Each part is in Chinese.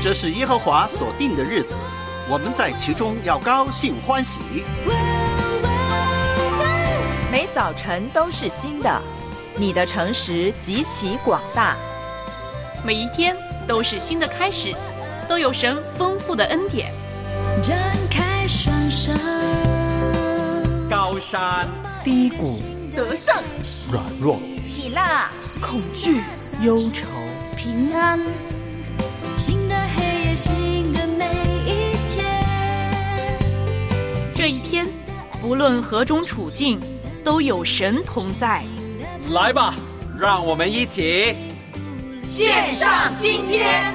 这是耶和华所定的日子，我们在其中要高兴欢喜。 每早晨都是新的，你的诚实极其广大。 每一天都是新的开始，都有神丰富的恩典。 展开双手， 高山低谷， 得胜软弱， 喜乐恐惧忧愁， 平安， 新的黑夜，新的每一天。 这一天不论何种处境，都有神同在。 来吧，让我们一起献上今天。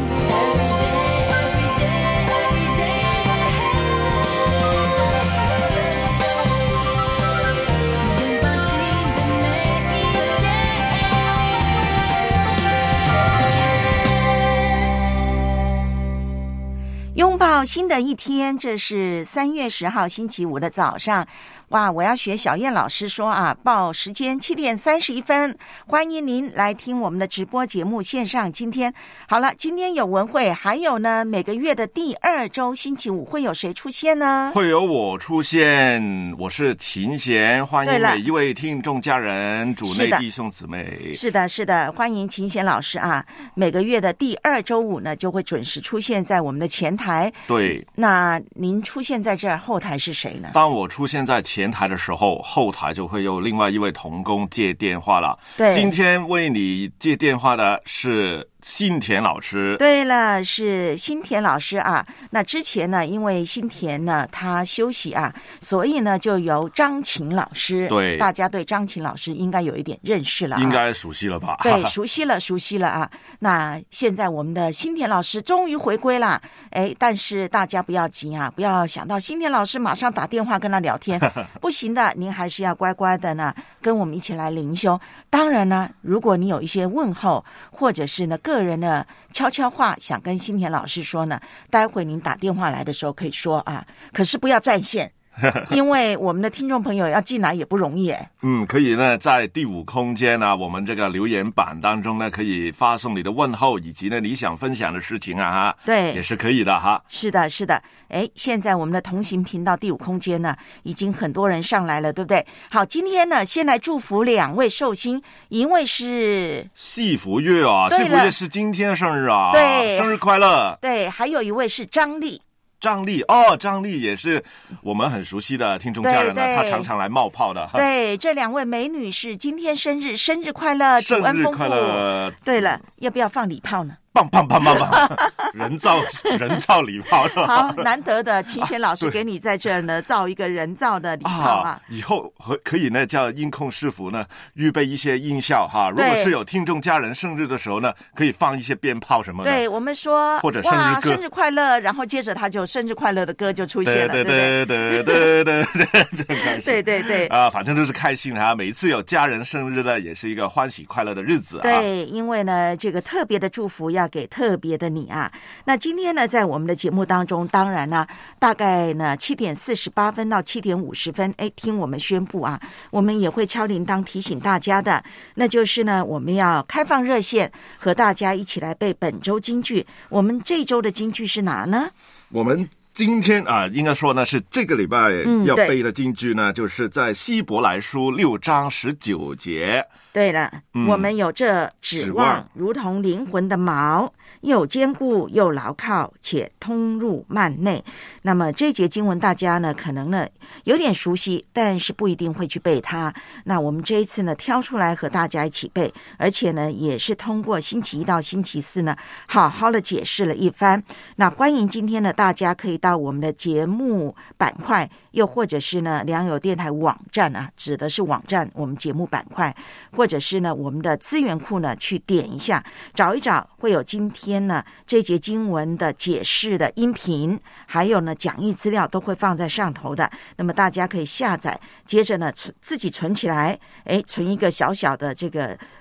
拥抱新的一天，这是3月10号星期五的早上。哇，我要学小燕老师说啊，报时间7点31分，欢迎您来听我们的直播节目线上。今天好了，今天有文慧，还有呢，每个月的第2周星期五会有谁出现呢？ 会有我出现，我是秦贤，欢迎每一位听众家人、主内弟兄姊妹。 是的，是的，欢迎秦贤老师啊！每个月的第2周五呢，就会准时出现在我们的前台。 对， 那您出现在这儿，后台是谁呢？ 当我出现在前台的时候，后台就会有另外一位同工接电话了。 对， 今天为你接电话的是新田老师。 对了，是新田老师啊。那之前呢，因为新田呢他休息啊，所以呢就由张琴老师。 对， 大家对张琴老师应该有一点认识了啊， 应该熟悉了吧？ 对，熟悉了啊。那现在我们的新田老师终于回归了，但是大家不要急啊，不要想到新田老师马上打电话跟他聊天，不行的，您还是要乖乖的呢，跟我们一起来灵修。当然呢，如果你有一些问候，或者是呢个人的悄悄话想跟新田老师说呢，待会您打电话来的时候可以说啊，可是不要占线。因为我们的听众朋友要进来也不容易可以呢，在第5空间啊，我们这个留言板当中呢，可以发送你的问候，以及呢你想分享的事情啊哈， 对， 也是可以的哈。 是的，是的。现在我们的同行频道第5空间呢，已经很多人上来了，对不对？好，今天呢，先来祝福2位寿星，一位是细福月啊，细福月是今天生日啊， 对， 生日快乐。 对，还有一位是张丽。 张丽也是我们很熟悉的听众家人呢，她常常来冒泡的。 对，这2位美女是今天生日，生日快乐，主恩丰富。 生日快乐。 对了，要不要放礼炮呢？ 棒，人造礼炮。 好，难得的秦贤老师给你在这儿呢造一个人造的礼炮啊！ 以后可以呢叫音控师傅呢预备一些音效哈。如果是有听众家人生日的时候呢，可以放一些鞭炮什么的。 对，我们说或者生日歌， 生日快乐，然后接着他就生日快乐的歌就出现了，对， 这很开心。 对反正都是开心哈。每一次有家人生日呢，也是一个欢喜快乐的日子啊。 对，因为呢这个特别的祝福要给特别的你啊。那今天呢，在我们的节目当中，当然呢，大概呢7点48分到7点50分，听我们宣布啊，我们也会敲铃铛提醒大家的，那就是呢，我们要开放热线，和大家一起来背本周金句。我们这周的金句是哪呢？ 我们今天啊，应该说呢是这个礼拜要背的金句呢，就是在希伯来书6章19节。 对了，我们有这指望，如同灵魂的锚，又坚固又牢靠，且通入幔内。那么这节经文大家呢可能呢有点熟悉，但是不一定会去背它。那我们这一次呢挑出来和大家一起背，而且呢也是通过星期1到星期4呢好好的解释了一番。那欢迎今天呢大家可以到我们的节目板块，又或者是呢良友电台网站啊，指的是网站，我们节目板块，或者是呢我们的资源库呢去点一下，找一找，会有今天呢这节经文的解释的音频，还有呢讲义资料都会放在上头的。那么大家可以下载，接着呢自己存起来，存一个小小的这个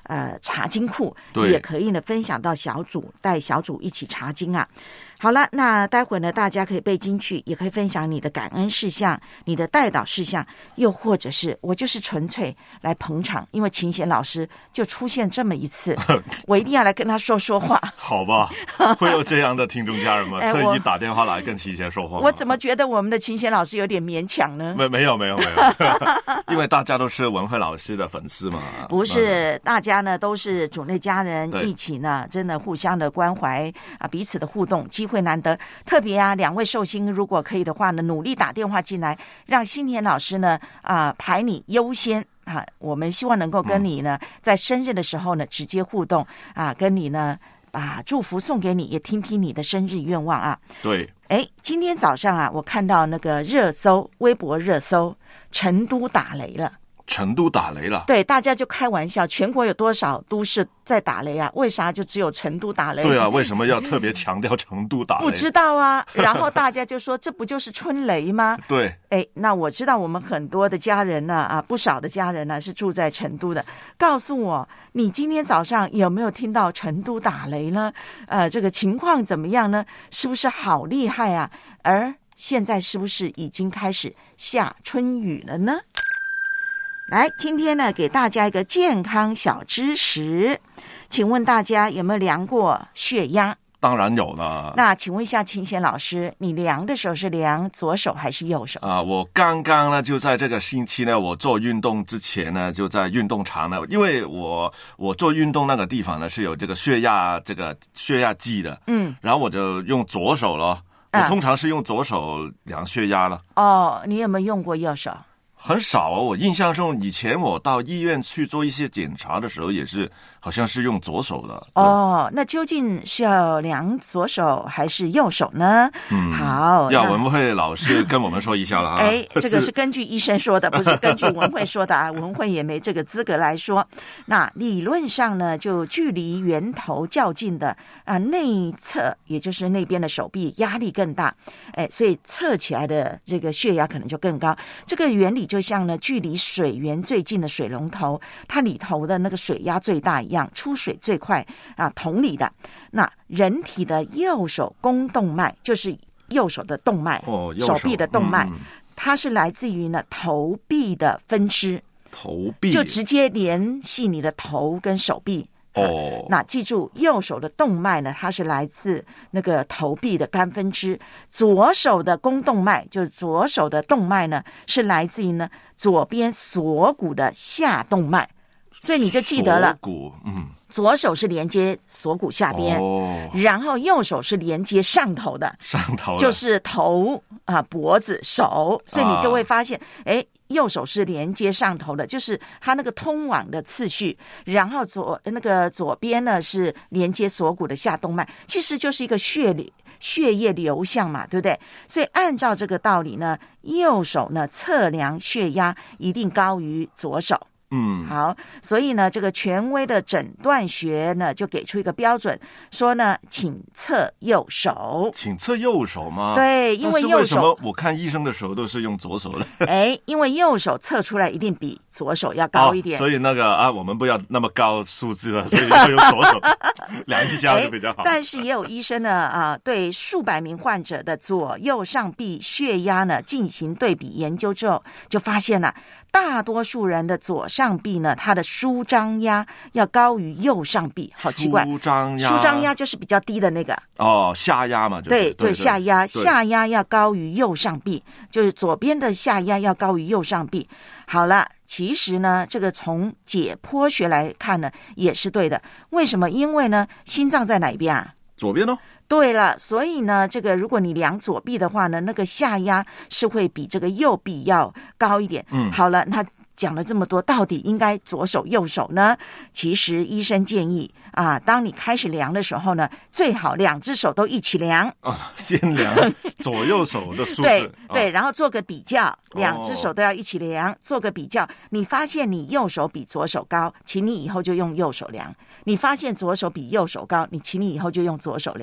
查经库， 对， 也可以呢分享到小组，带小组一起查经啊。好了，那待会呢，大家可以背经句，也可以分享你的感恩事项、你的代祷事项，又或者是我就是纯粹来捧场，因为秦贤老师就出现这么一次，我一定要来跟他说说话。 好吧，会有这样的听众家人们特意打电话来跟秦贤说话。 我怎么觉得我们的秦贤老师有点勉强呢？ 没有，因为大家都是文慧老师的粉丝嘛。 不是，大家呢都是主内家人，一起呢真的互相的关怀啊，彼此的互动，机会难得。特别啊，两位寿星如果可以的话呢，努力打电话进来，让新田老师呢排你优先啊。我们希望能够跟你呢在生日的时候呢直接互动啊，跟你呢把祝福送给你，也听听你的生日愿望啊。 对， 今天早上啊，我看到那个热搜，微博热搜，成都打雷了。 成都打雷了？ 对，大家就开玩笑，全国有多少都市在打雷啊？为啥就只有成都打雷？ 对啊，为什么要特别强调成都打雷？ 不知道啊。然后大家就说，这不就是春雷吗？ 对。 那我知道我们很多的家人呢，不少的家人呢是住在成都的。告诉我，你今天早上有没有听到成都打雷呢？这个情况怎么样呢？是不是好厉害啊？而现在是不是已经开始下春雨了呢？来，今天呢，给大家一个健康小知识，请问大家有没有量过血压？ 当然有了。 那请问一下秦贤老师，你量的时候是量左手还是右手？ 我刚刚呢就在这个星期呢，我做运动之前呢，就在运动场呢，因为我做运动那个地方呢是有这个血压计的，然后我就用左手了。我通常是用左手量血压了。 你有没有用过右手？ 很少我印象中以前我到医院去做一些检查的时候也是好像是用左手的。 那究竟是要量左手还是右手呢？好， 要文慧老师跟我们说一下了啊。 这个是根据医生说的，不是根据文慧说的啊。文慧也没这个资格来说。那理论上呢，就距离源头较近的内侧，也就是那边的手臂压力更大，所以测起来的这个血压可能就更高。这个原理就像呢，距离水源最近的水龙头，它里头的那个水压最大一样，出水最快啊。同理的，那人体的右手肱动脉，就是右手的动脉，手臂的动脉，它是来自于呢头臂的分支， 头臂就直接联系你的头跟手臂。那记住，右手的动脉呢，它是来自那个头臂的肝分支，左手的肱动脉，就是左手的动脉呢，是来自于呢左边锁骨的下动脉，所以你就记得了。 锁骨， 左手是连接锁骨下边，然后右手是连接上头的，就是头脖子手，所以你就会发现，右手是连接上头的，就是它那个通往的次序，然后左边呢是连接锁骨的下动脉，其实就是一个血液流向嘛，对不对？所以按照这个道理呢，右手呢测量血压一定高于左手。好，所以呢，这个权威的诊断学呢，就给出一个标准，说呢，请测右手。请测右手吗？ 对，因为右手。 为什么我看医生的时候都是用左手呢？ 因为右手测出来一定比左手要高一点。 所以那个我们不要那么高数字了，所以要用左手量一下就比较好。 但是也有医生呢，对数百名患者的左右上臂血压呢进行对比研究之后，就发现了。大多数人的左上臂呢，它的舒张压要高于右上臂，好奇怪。舒张压就是比较低的那个。 下压嘛， 对，下压，下压要高于右上臂，就是左边的下压要高于右上臂。好了，其实呢，这个从解剖学来看呢，也是对的。为什么？因为呢，心脏在哪边啊？ 左边哦。 对了，所以呢，这个如果你量左臂的话呢，那个下压是会比这个右臂要高一点。好了，那讲了这么多，到底应该左手右手呢？其实医生建议当你开始量的时候呢，最好两只手都一起量。 先量左右手的数字。 对，然后做个比较，两只手都要一起量，做个比较。你发现你右手比左手高，请你以后就用右手量；你发现左手比右手高，请你以后就用左手量。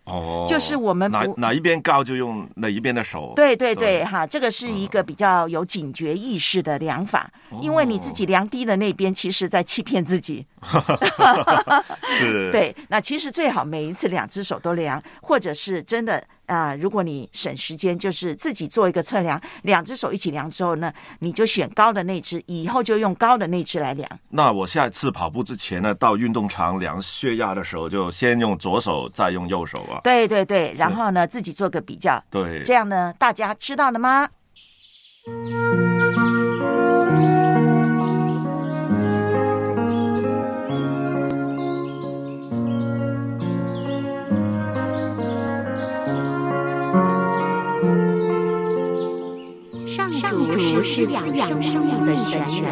就是我们哪一边高就用哪一边的手。 对对对，哈，这个是一个比较有警觉意识的量法，因为你自己量低的那边，其实在欺骗自己。 是， 对，那其实最好每一次2只手都量，或者是真的如果你省时间，就是自己做一个测量，2只手一起量之后呢，你就选高的那只，以后就用高的那只来量。 那我下一次跑步之前呢，到运动场量血压的时候，就先用左手，再用右手啊。 对对对，然后呢，自己做个比较。 对， 这样呢，大家知道了吗？ 上主是养生命的泉源，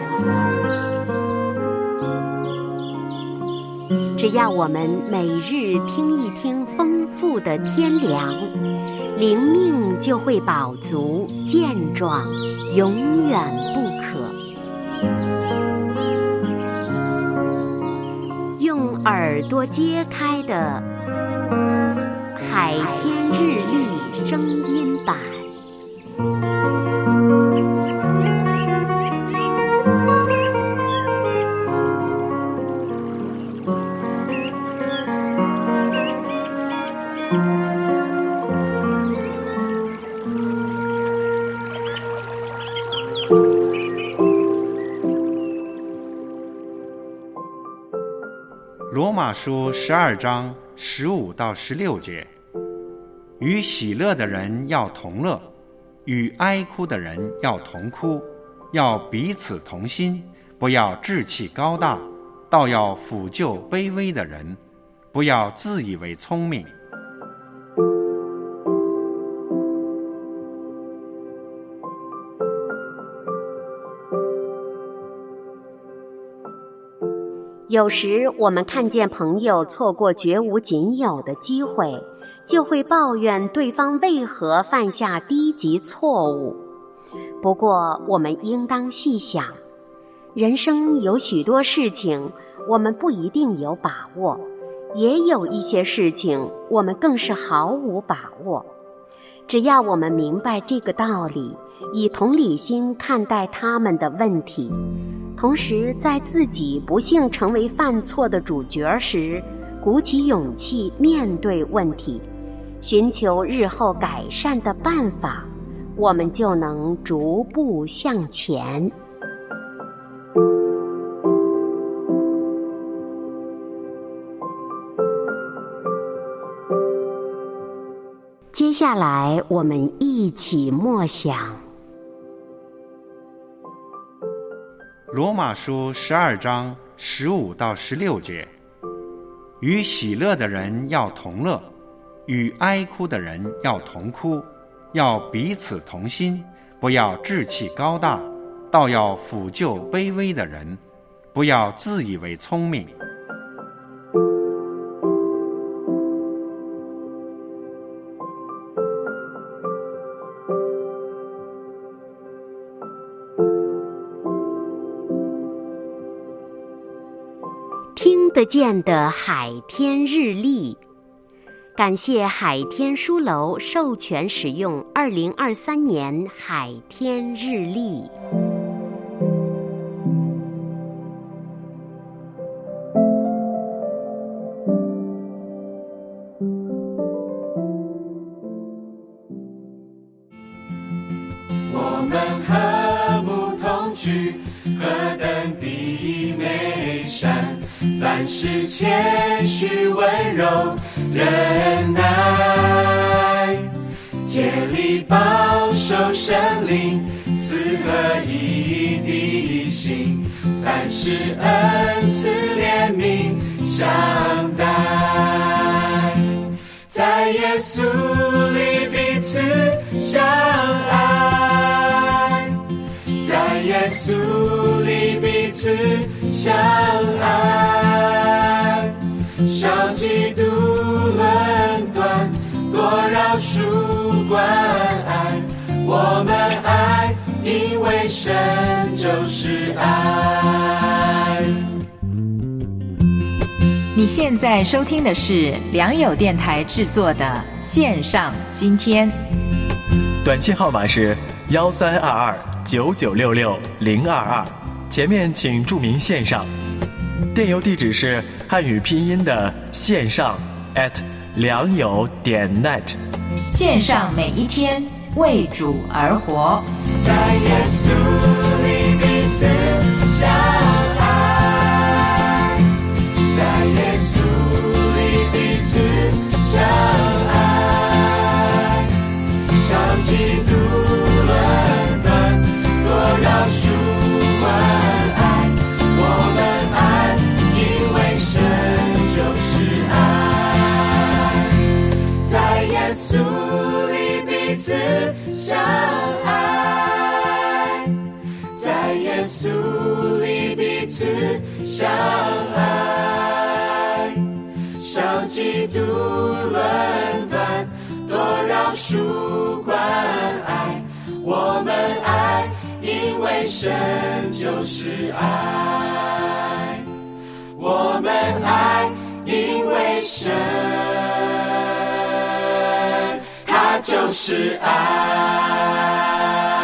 只要我们每日听一听丰富的天粮，灵命就会饱足健壮，永远不渴。用耳朵揭开的海天日历声音版。 罗马书12章15到16节，与喜乐的人要同乐，与哀哭的人要同哭，要彼此同心，不要志气高大，倒要抚救卑微的人，不要自以为聪明。 有时我们看见朋友错过绝无仅有的机会，就会抱怨对方为何犯下低级错误。不过我们应当细想，人生有许多事情我们不一定有把握，也有一些事情我们更是毫无把握。只要我们明白这个道理，以同理心看待他们的问题，同时在自己不幸成为犯错的主角时，鼓起勇气面对问题，寻求日后改善的办法，我们就能逐步向前。接下来我们一起默想罗马书12章15到16节，与喜乐的人要同乐，与哀哭的人要同哭，要彼此同心，不要志气高大，倒要抚救卑微的人，不要自以为聪明。 听得见的海天日历，感谢海天书楼授权使用2023年海天日历。 我们和睦同居，何等的美善，凡事谦虚温柔忍耐，竭力保守圣灵四合一的心，凡事恩慈怜悯相待，在耶稣里彼此相爱，在耶稣里彼此相爱，少嫉妒论断，多饶恕关爱，我们爱，因为神就是爱。 你现在收听的是良友电台制作的线上今天。 短信号码是13229966-022，前面请注明线上。电邮地址是汉语拼音的线上良友.net。 线上每一天为主而活， 在耶稣里彼此相爱，在耶稣里彼此相爱，上基督论断，多饶恕关爱，我们爱，因为神就是爱，在耶稣里彼此相爱，在耶稣里彼此相爱，上基督论断，多饶恕关爱，我们爱，因为神就是爱，我们爱，因为神他就是爱。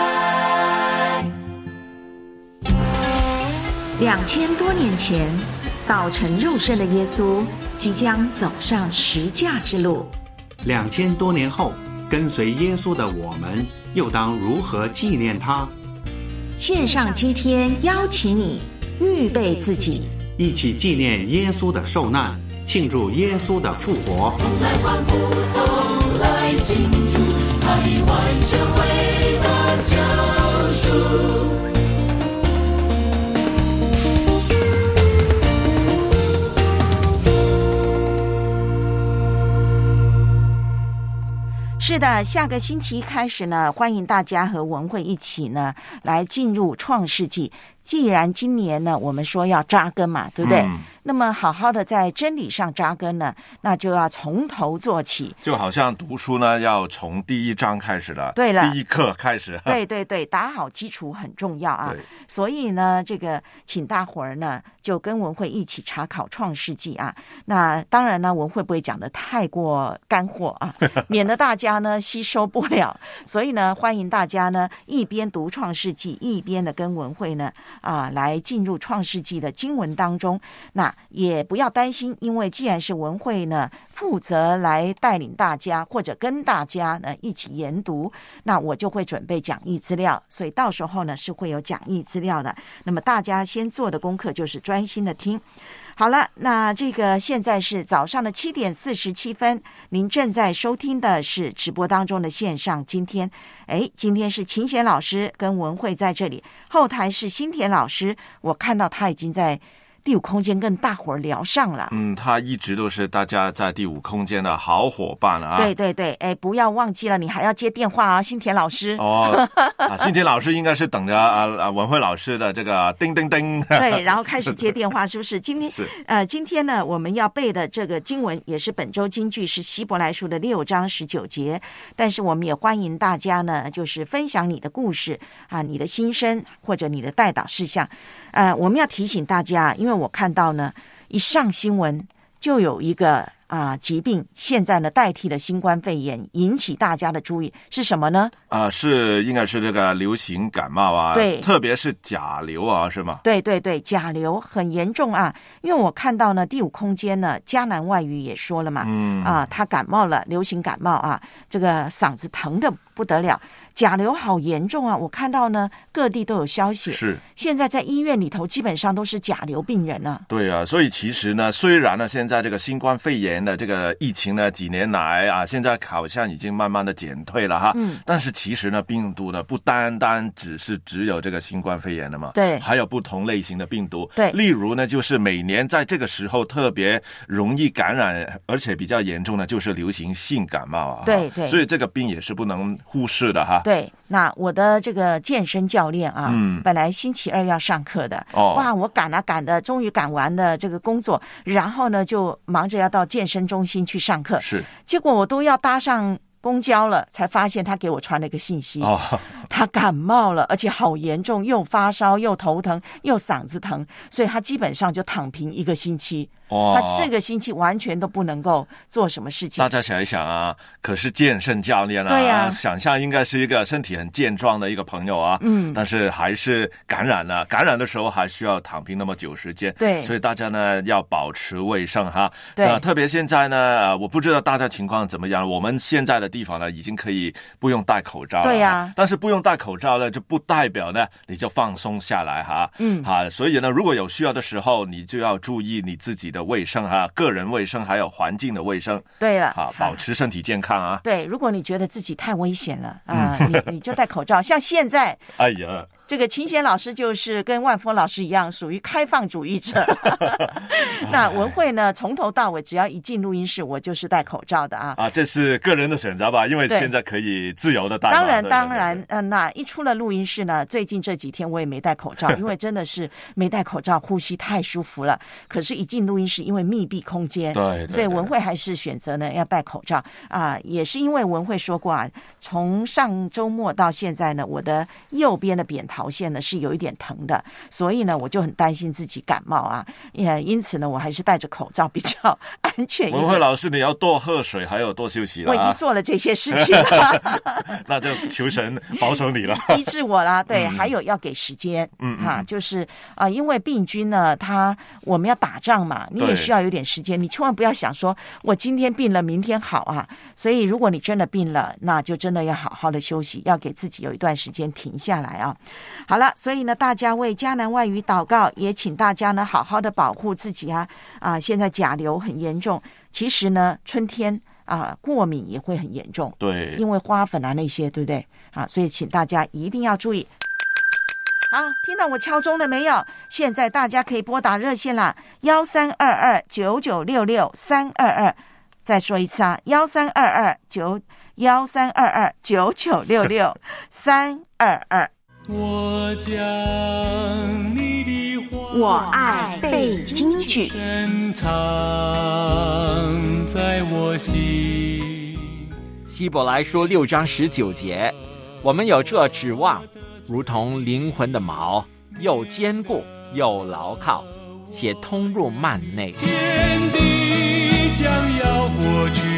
2000多年前，道成肉身的耶稣即将走上十架之路。 2000多年后，跟随耶稣的我们又当如何纪念他？ 线上今天邀请你预备自己， 一起纪念耶稣的受难，庆祝耶稣的复活。 同来欢呼，同来庆祝，他已完成伟大救赎。 是的，下个星期开始呢，欢迎大家和文慧一起呢来进入创世纪。既然今年呢我们说要扎根嘛，对不对？那么好好的在真理上扎根呢，那就要从头做起。 就好像读书呢，要从第一章开始了， 对了， 第一课开始。 对对对，打好基础很重要啊。所以呢，这个请大伙儿呢就跟文慧一起查考创世纪啊。那当然呢，文慧不会讲的太过干货啊，免得大家呢吸收不了。所以呢，欢迎大家呢一边读创世纪，一边的跟文慧呢来进入创世纪的经文当中。那也不要担心，因为既然是文慧呢负责来带领大家或者跟大家呢一起研读，那我就会准备讲义资料，所以到时候呢是会有讲义资料的。那么大家先做的功课就是专心的听。好了，那这个现在是早上的7点47分，您正在收听的是直播当中的线上今天。今天是秦贤老师跟文慧在这里，后台是新田老师，我看到他已经在第五空间跟大伙儿聊上了。 他一直都是大家在第五空间的好伙伴啊。 对对对，不要忘记了，你还要接电话啊，新田老师。 新田老师应该是等着文慧老师的这个叮叮叮。 对，然后开始接电话，是不是？今天呢，我们要背的这个经文也是本周金句，是希伯来书的6章19节。但是我们也欢迎大家呢，就是分享你的故事啊，你的心声或者你的代祷事项。我们要提醒大家，因为我看到呢，一上新闻就有一个疾病，现在呢代替了新冠肺炎，引起大家的注意，是什么呢？应该是这个流行感冒啊，对，特别是甲流啊，是吗？对对对，甲流很严重啊，因为我看到呢，第五空间呢，迦南外语也说了嘛，他感冒了，流行感冒啊，这个嗓子疼的不得了。甲流好严重啊！我看到呢，各地都有消息，是现在在医院里头基本上都是甲流病人啊。对啊，所以其实呢，虽然呢现在这个新冠肺炎的这个疫情呢几年来现在好像已经慢慢的减退了哈，但是其实呢病毒呢不单单只有这个新冠肺炎的嘛，对，还有不同类型的病毒，对，例如呢就是每年在这个时候特别容易感染，而且比较严重的就是流行性感冒啊，对对，所以这个病也是不能忽视的哈。对，那我的这个健身教练啊，本来星期二要上课的，哇，我赶的，终于赶完了这个工作，然后呢就忙着要到健身中心去上课，是，结果我都要搭上公交了，才发现他给我传了一个信息， 他感冒了，而且好严重，又发烧又头疼又嗓子疼，所以他基本上就躺平1个星期。他这个星期完全都不能够做什么事情。 大家想一想啊，可是健身教练啊， 对啊， 想象应该是一个身体很健壮的一个朋友啊，但是还是感染了，感染的时候还需要躺平那么久时间。 对， 所以大家呢要保持卫生哈。 对， 特别现在呢，我不知道大家情况怎么样，我们现在的地方呢已经可以不用戴口罩了。 对呀， 但是不用戴口罩呢，就不代表呢你就放松下来哈。所以呢，如果有需要的时候，你就要注意你自己的卫生哈，个人卫生还有环境的卫生。 对了， 保持身体健康啊。 对，如果你觉得自己太危险了你就戴口罩。像现在， 哎呀， 这个秦贤老师就是跟万峰老师一样，属于开放主义者。那文慧呢，从头到尾只要一进录音室，我就是戴口罩的啊。 这是个人的选择吧，因为现在可以自由的戴。 当然，那一出了录音室呢，最近这几天我也没戴口罩，因为真的是没戴口罩，呼吸太舒服了。可是，一进录音室，因为密闭空间，对，所以文慧还是选择呢要戴口罩啊。也是因为文慧说过啊，从上周末到现在呢，我的右边的扁桃腺呢是有一点疼的，所以呢我就很担心自己感冒啊，因此呢我还是戴着口罩比较安全一点。 文慧老师，你要多喝水，还有多休息了。 我已经做了这些事情了。 那就求神保守你了， 医治我啦。对，还有要给时间，就是因为病菌呢，我们要打仗嘛，你也需要有点时间，你千万不要想说我今天病了明天好啊。所以如果你真的病了，那就真的要好好的休息，要给自己有一段时间停下来啊。好了，所以呢大家为迦南外语祷告，也请大家呢好好的保护自己啊。现在甲流很严重，其实呢春天过敏也会很严重，对，因为花粉那些，对不对？所以请大家一定要注意。好，听到我敲钟了没有？现在大家可以拨打热线啦，1322-9966-322。再说一次啊，1322-9966-322。 我将你的话， 我爱背京剧， 深藏在我心。 希伯来书6章19节，我们有这指望，如同灵魂的锚，又坚固又牢靠，且通入幔内。 天地将要过去，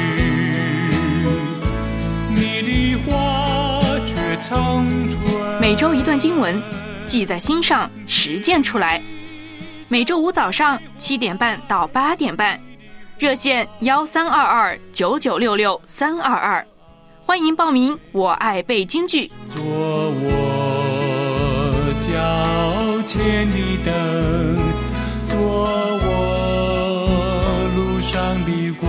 你的话却长存。 每周一段经文，记在心上，实践出来。每周五早上7点半到8点半，热线1322-9966-322，欢迎报名。我爱背京剧， 做我脚前的灯，做我路上的光。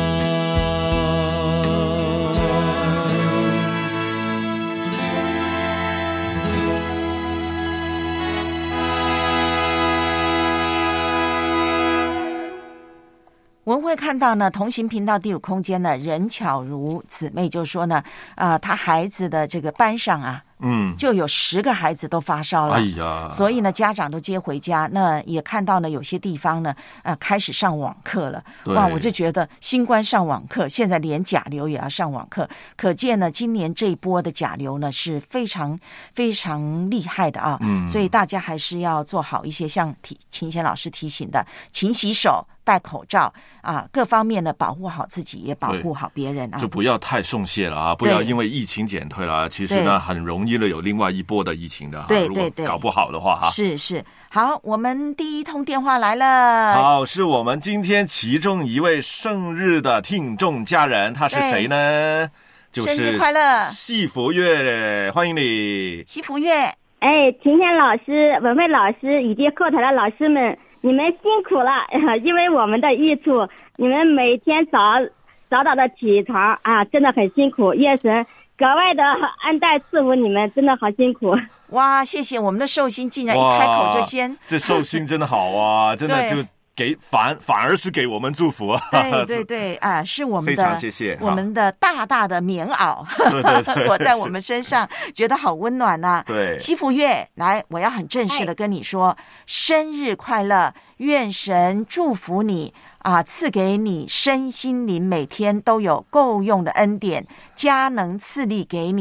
文慧看到呢，同行频道第5空间呢，任巧如姊妹就说呢，她孩子的这个班上啊，就有10个孩子都发烧了，哎呀，所以呢，家长都接回家。那也看到呢，有些地方呢，开始上网课了。哇，我就觉得新冠上网课，现在连甲流也要上网课，可见呢，今年这一波的甲流呢是非常非常厉害的啊。所以大家还是要做好一些像秦贤老师提醒的，勤洗手，戴口罩各方面呢保护好自己，也保护好别人啊。 就不要太松懈了啊，不要因为疫情减退了，其实呢很容易有另外一波的疫情的。对，如果搞不好的话哈。 是。好，我们第一通电话来了。 好，是我们今天其中一位生日的听众家人，他是谁呢？就是生日快乐， 西福月，欢迎你， 西福月。 秦贤老师、文慧老师以及后台的老师们，你们辛苦了，因为我们的益处，你们每天早的起床真的很辛苦，愿神格外的恩待赐福你们，真的好辛苦。 哇，谢谢，我们的寿星竟然一开口就先， 这寿星真的好啊，真的就反而是给我们祝福啊！ 对是我们的， 非常谢谢我们的大的棉袄， 对我在我们身上觉得好温暖啊。 对， 西福月，来，我要很正式的跟你说，生日快乐，愿神祝福你赐给你身心灵每天都有够用的恩典，加能赐力给你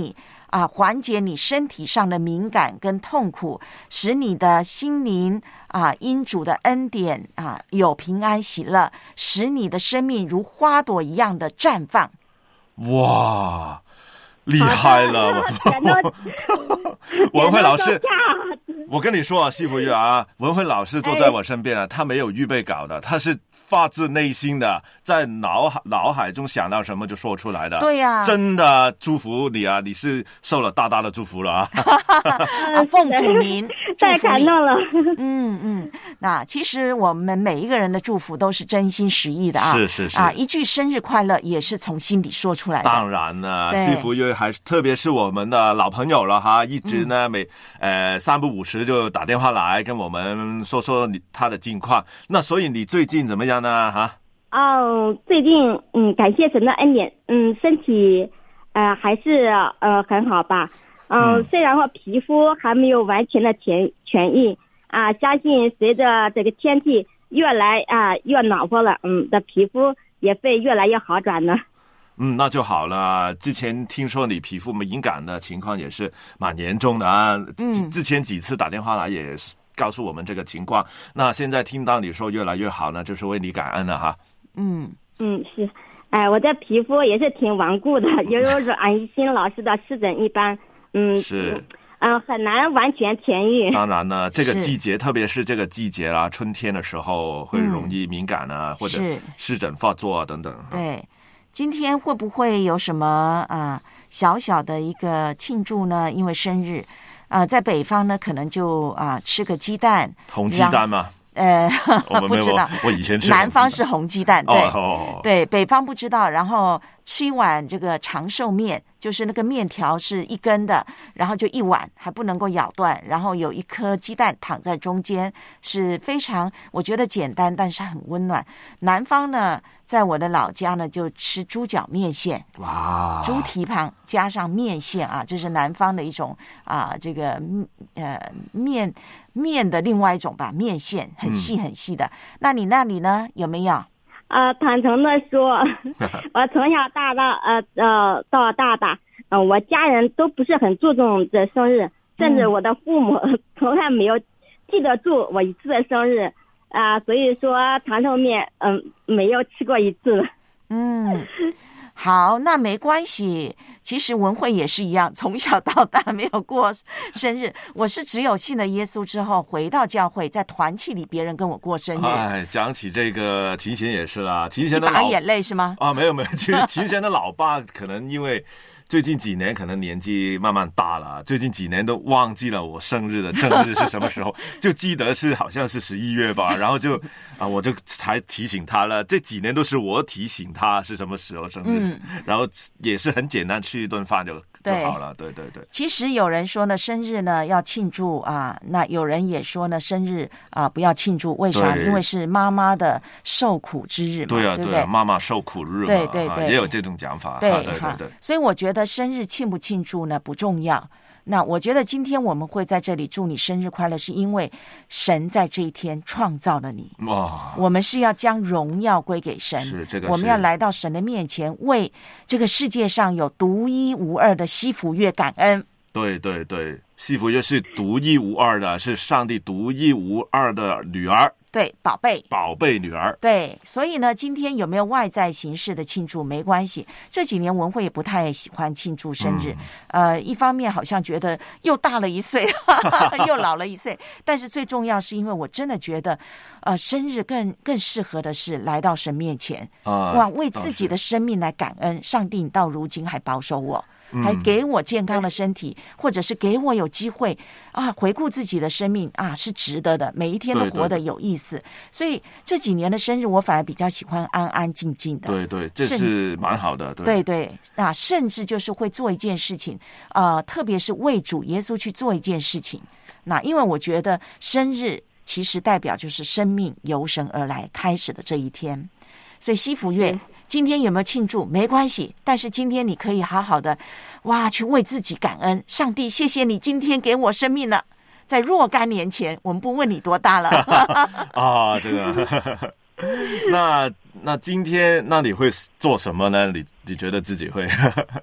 缓解你身体上的敏感跟痛苦，使你的心灵因主的恩典有平安喜乐，使你的生命如花朵一样的绽放。 哇，厉害了！文慧老师，我跟你说啊，西福月啊，文慧老师坐在我身边啊，他没有预备稿的，他是发自内心的，在脑海中想到什么就说出来的。 对呀， 真的祝福你啊！你是受了大大的祝福了啊！ 奉主名， 太感动了。 那其实我们每一个人的祝福都是真心实意的啊！ 是一句生日快乐也是从心底说出来的。 当然了，西福月还是特别是我们的老朋友了哈，一直呢3不5时就打电话来跟我们说他的近况。那所以你最近怎么样呢？哈？ 最近感谢神的恩典，身体还是很好吧。虽然说皮肤还没有完全的痊愈相信随着这个天气越来越暖和了，的皮肤也会越来越好转呢。 那就好了。之前听说你皮肤敏感的情况也是蛮严重的啊。之前几次打电话来也告诉我们这个情况。那现在听到你说越来越好呢，就是为你感恩了哈。 是。我的皮肤也是挺顽固的，犹如阮一新老师的湿疹一般。 是。 很难完全痊愈。 当然呢，这个季节，特别是这个季节啦，春天的时候会容易敏感或者湿疹发作等等。 对，今天会不会有什么小小的一个庆祝呢？因为生日在北方呢，可能就吃个鸡蛋， 红鸡蛋吗？ 不知道， 我以前吃南方是红鸡蛋，对， 对， 北方不知道。然后吃一碗这个长寿面，就是那个面条是一根的，然后就一碗，还不能够咬断，然后有一颗鸡蛋躺在中间，是非常我觉得简单，但是很温暖。南方呢，在我的老家呢，就吃猪脚面线， 哇， 猪蹄膀加上面线这是南方的一种这个面的另外一种吧，面线很细很细的。那你那里呢，有没有？ 坦诚的说，我从小到大，我家人都不是很注重这生日，甚至我的父母从来没有记得住我一次的生日所以说长寿面没有吃过一次。 好，那没关系。其实文慧也是一样，从小到大没有过生日。我是只有信了耶稣之后，回到教会，在团契里别人跟我过生日。 讲起这个秦贤也是啦，秦贤的打眼泪是吗？ 没有，其实秦贤的老爸可能因为最近几年可能年纪慢慢大了，最近几年都忘记了我生日的正日是什么时候，就记得是好像是11月吧，然后就我就才提醒他了，这几年都是我提醒他是什么时候生日，然后也是很简单，吃一顿饭就好了。对。 其实有人说呢，生日呢要庆祝那有人也说呢，生日不要庆祝，为啥？因为是妈妈的受苦之日嘛，对不对？ 妈妈受苦日嘛， 对， 也有这种讲法。 对。所以我觉得生日庆不庆祝呢不重要。那我觉得今天我们会在这里祝你生日快乐，是因为神在这一天创造了你。我们是要将荣耀归给神，我们要来到神的面前，为这个世界上有独一无二的西福月感恩。 对，西福月是独一无二的，是上帝独一无二的女儿。 对，宝贝女儿。 对，所以呢，今天有没有外在形式的庆祝没关系。这几年文慧也不太喜欢庆祝生日，一方面好像觉得又大了一岁，又老了一岁。但是最重要是因为我真的觉得，生日更适合的是来到神面前，为自己的生命来感恩。上帝，你到如今还保守我。还给我健康的身体，或者是给我有机会回顾自己的生命是值得的，每一天都活得有意思。所以这几年的生日，我反而比较喜欢安安静静的。 对，这是蛮好的。 对，甚至就是会做一件事情，特别是为主耶稣去做一件事情。那因为我觉得生日其实代表就是生命由神而来开始的这一天，所以西福月。今天有没有庆祝没关系，但是今天你可以好好的去为自己感恩。上帝，谢谢你今天给我生命了，在若干年前，我们不问你多大了这个那今天那你会做什么呢？你觉得自己会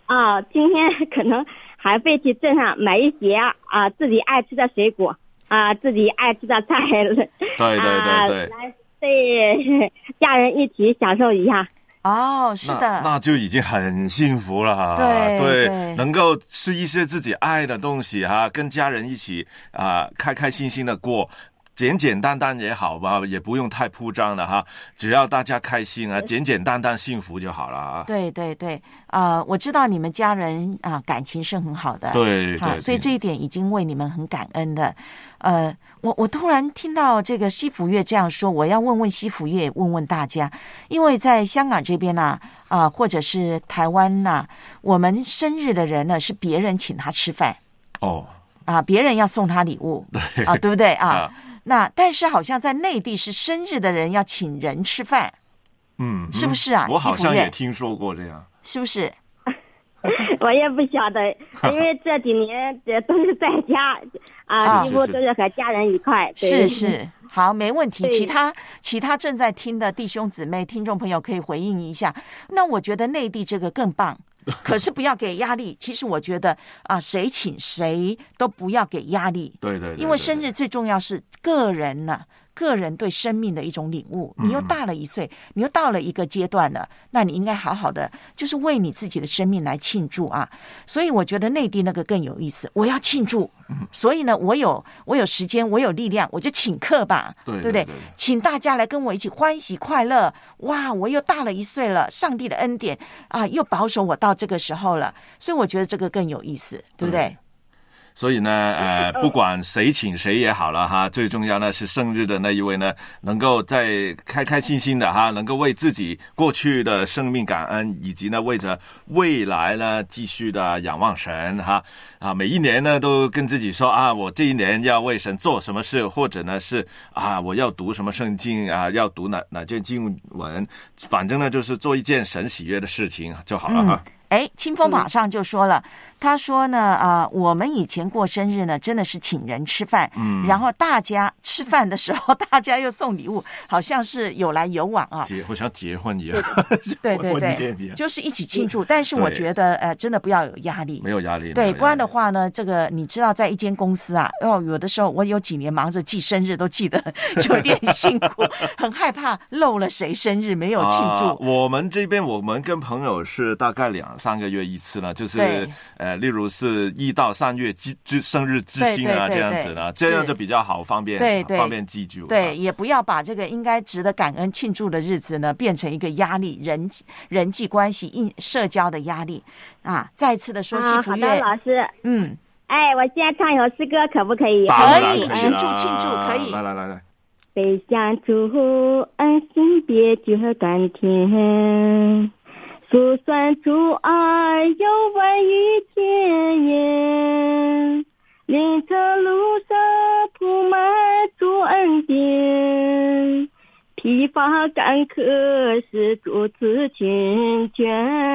今天可能还会去镇上买一些自己爱吃的水果自己爱吃的菜，对，来对家人一起享受一下。 是的， 那就已经很幸福了。对，能够吃一些自己爱的东西跟家人一起开开心心的过。简简单单也好吧，也不用太铺张了只要大家开心简简单单幸福就好了对对对，我知道你们家人感情是很好的， 对， 所以这一点已经为你们很感恩的。我突然听到这个西福月这样说，我要问问西福月，问问大家，因为在香港这边或者是台湾我们生日的人呢是别人请他吃饭别人要送他礼物对不对那但是好像在内地是生日的人要请人吃饭，是不是我好像也听说过这样， 是不是？ 我也不晓得，因为这几年都是在家几乎都是和家人一块。 是，好，没问题。其他正在听的弟兄姊妹、听众朋友可以回应一下。那我觉得内地这个更棒。可是不要给压力，其实我觉得谁请谁都不要给压力。 对， 因为生日最重要是个人对生命的一种领悟。你又大了1岁，你又到了一个阶段了，那你应该好好的就是为你自己的生命来庆祝所以我觉得内地那个更有意思，我要庆祝，所以呢我有时间，我有力量，我就请客吧，对不对？请大家来跟我一起欢喜快乐。哇，我又大了1岁了，上帝的恩典又保守我到这个时候了，所以我觉得这个更有意思，对不对？ 所以呢，不管谁请谁也好了最重要呢是生日的那一位呢，能够在开开心心的能够为自己过去的生命感恩，以及呢为着未来呢继续的仰望神每一年呢都跟自己说我这一年要为神做什么事，或者呢是我要读什么圣经要读哪卷经文，反正呢就是做一件神喜悦的事情就好了清风马上就说了，他说呢我们以前过生日呢真的是请人吃饭，然后大家吃饭的时候大家又送礼物，好像是有来有往好像结婚一样对，就是一起庆祝。但是我觉得真的不要有压力， 没有压力， 对，不然的话呢这个你知道在一间公司有的时候我有几年忙着记生日都记得有点辛苦很害怕漏了谁生日没有庆祝我们这边我们跟朋友是大概2-3个月一次呢，就是例如是1到3月生日之星这样子呢，这样就比较好，方便记住。 对，也不要把这个应该值得感恩庆祝的日子呢变成一个压力，人际关系社交的压力再次的说西福月， 好的老师，我现在唱一首诗歌可不可以？ 可以，庆祝可以。 来。 北向主恩心别具和甘甜，数算主爱有万语千言，灵车路上铺满主恩典，疲乏干渴是主赐全权。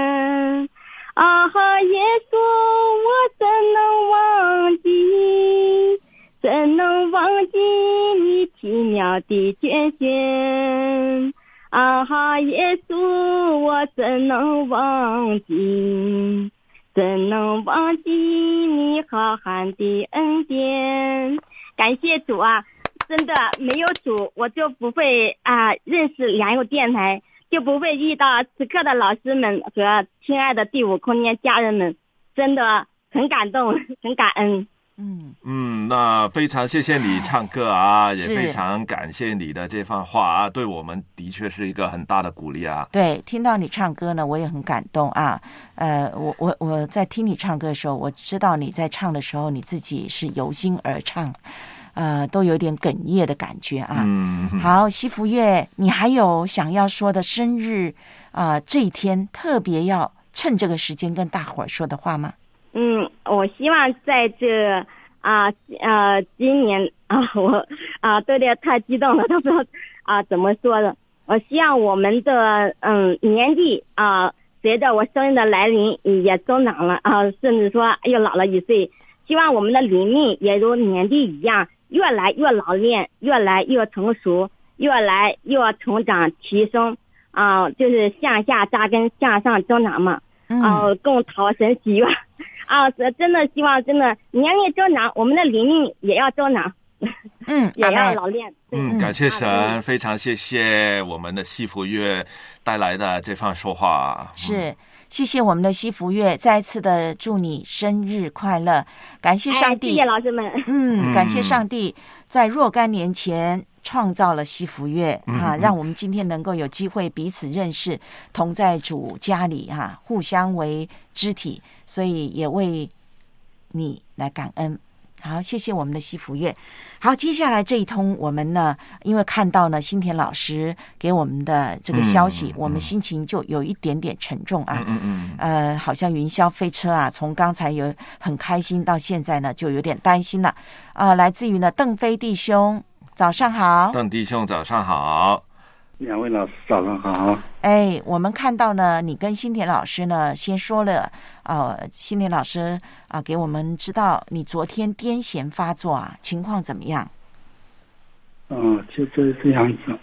耶稣我怎能忘记，怎能忘记你奇妙的拣选。耶稣我怎能忘记，怎能忘记你浩瀚的恩典。感谢主真的没有主我就不会认识良友电台，就不会遇到此刻的老师们和亲爱的第5空间家人们，真的很感动很感恩。 那非常谢谢你唱歌也非常感谢你的这番话对我们的确是一个很大的鼓励对，听到你唱歌呢我也很感动我在听你唱歌的时候，我知道你在唱的时候你自己是由心而唱都有点哽咽的感觉好，西福月，你还有想要说的生日这一天特别要趁这个时间跟大伙儿说的话吗？ 我希望在这今年我都有点太激动了，都不知道怎么说了。我希望我们的年纪随着我生日的来临也增长了甚至说又老了1岁，希望我们的灵命也如年纪一样越来越老练，越来越成熟，越来越成长提升就是向下扎根向上增长嘛。 共讨神喜悦真的希望真的年龄增长，我们的灵命也要增长，也要老练。 感谢神，非常谢谢我们的西福月带来的这番说话。 是，谢谢我们的西福月，再一次的祝你生日快乐，感谢上帝， 谢谢老师们。 感谢上帝在若干年前创造了西福月让我们今天能够有机会彼此认识，同在主家里互相为肢体，所以也为你来感恩。好，谢谢我们的西福月。好，接下来这一通我们呢，因为看到呢新田老师给我们的这个消息，我们心情就有一点点沉重好像云霄飞车从刚才有很开心到现在呢就有点担心了来自于呢邓飞弟兄，早上好。 邓弟兄早上好。 两位老师早上好。 我们看到呢你跟新田老师呢先说了新田老师给我们知道你昨天癫痫发作情况怎么样？ 就这样子。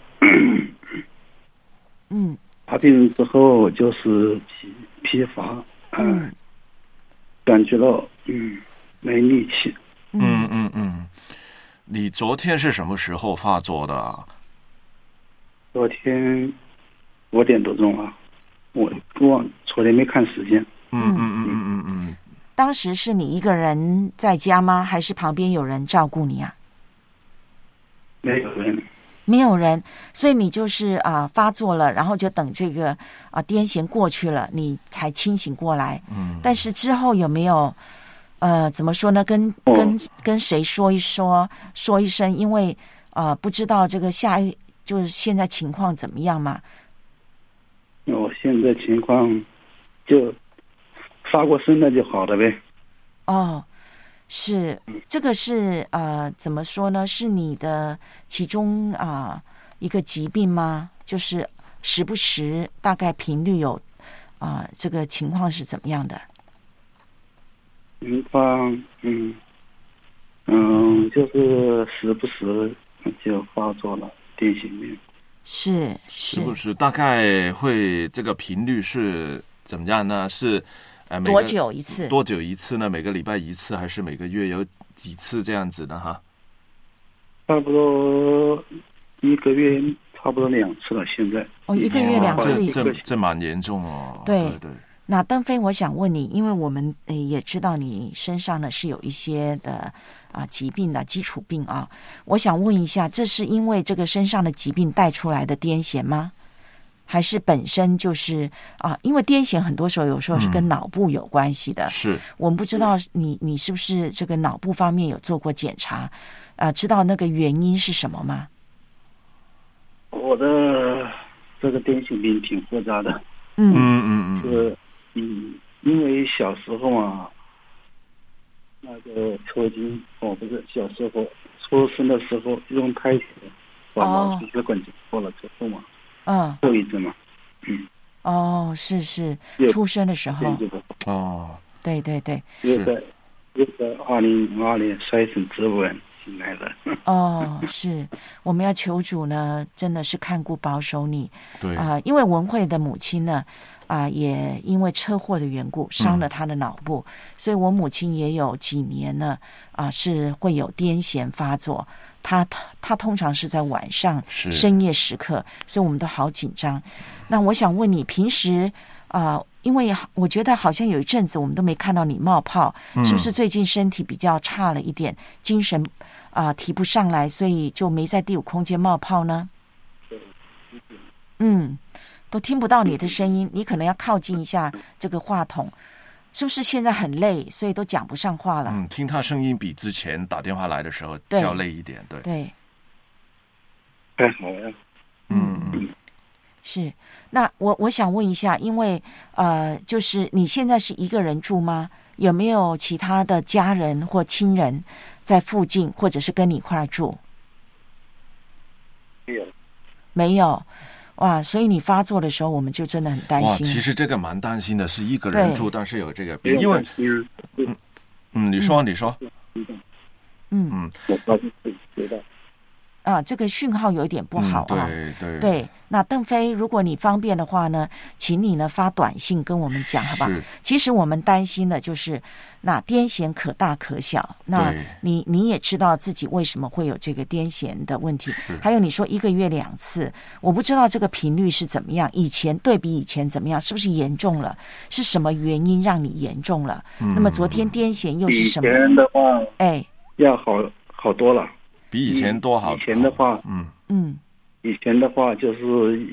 发病之后就是疲乏，感觉到没力气。 你昨天是什么时候发作的？ 昨天5点多钟我昨天没看时间。 当时是你一个人在家吗？还是旁边有人照顾你没有人，所以你就是发作了，然后就等这个癫痫过去了，你才清醒过来。但是之后有没有怎么说呢？跟谁说一声，因为不知道这个就是现在情况怎么样嘛？ 我现在情况就发过生了就好了呗。 是这个是怎么说呢？是你的其中一个疾病吗？就是时不时大概频率有这个情况是怎么样的？ 情况就是时不时就发作了癫痫病。 是不是大概会这个频率是怎么样呢？是多久一次？ 多久一次呢？每个礼拜一次，还是每个月有几次这样子的差不多一个月，差不多2次了。现在一个月2次， 这蛮严重对。那登飞，我想问你，因为我们也知道你身上呢是有一些的疾病的基础病我想问一下，这是因为这个身上的疾病带出来的癫痫吗？还是本身就是因为癫痫很多时候有时候是跟脑部有关系的。 是我们不知道你是不是这个脑部方面有做过检查知道那个原因是什么吗？ 我的这个癫痫病挺复杂的。是因为小时候那个抽筋不是小时候出生的时候用胎血把脑出血管就破了之后后遗症是出生的时候对又在2002年摔成植物人进来了是我们要求主呢真的是看顾保守你。 对因为文慧的母亲呢也因为车祸的缘故伤了她的脑部，所以我母亲也有几年呢是会有癫痫发作，她通常是在晚上深夜时刻，所以我们都好紧张。那我想问你平时因为我觉得好像有一阵子我们都没看到你冒泡，是不是最近身体比较差了一点，精神提不上来，所以就没在第5空间冒泡呢？都听不到你的声音，你可能要靠近一下这个话筒，是不是现在很累，所以都讲不上话了？ 听他声音比之前打电话来的时候较累一点。 对， 太好了。 是。那我想问一下，因为就是你现在是一个人住吗？有没有其他的家人或亲人在附近，或者是跟你一块住？没有。所以你发作的时候我们就真的很担心。 其实这个蛮担心的，是一个人住但是有这个病。因为你说我发现自己觉得这个讯号有一点不好啊。对。那邓飞，如果你方便的话呢，请你呢发短信跟我们讲，好不好？其实我们担心的就是，那癫痫可大可小。那你也知道自己为什么会有这个癫痫的问题，还有你说1个月2次，我不知道这个频率是怎么样，对比以前怎么样，是不是严重了？是什么原因让你严重了？那么昨天癫痫又是什么？ 以前的话，要好多了， 比以前多好。 以前的话，以前的话就是